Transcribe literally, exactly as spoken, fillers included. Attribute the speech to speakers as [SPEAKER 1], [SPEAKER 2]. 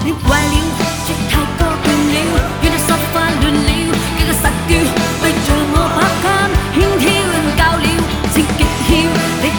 [SPEAKER 1] 你坏了，这太過勁了，原來實發亂了，幾個實叫，為着我把監輕佻教了，情極囂。